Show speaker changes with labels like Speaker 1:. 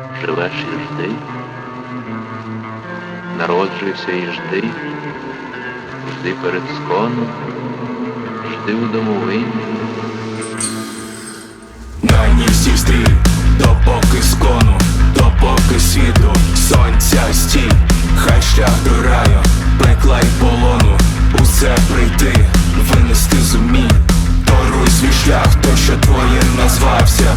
Speaker 1: живеш і жди, народжуйся і жди, жди перед сконом, жди у домовині.
Speaker 2: На ній всі стрій, допоки скону, допоки світу, сонця стій, хай шлях до раю, пекла й полону, усе прийти, винести зумій. Торуй свій шлях, той, що твоїм назвався,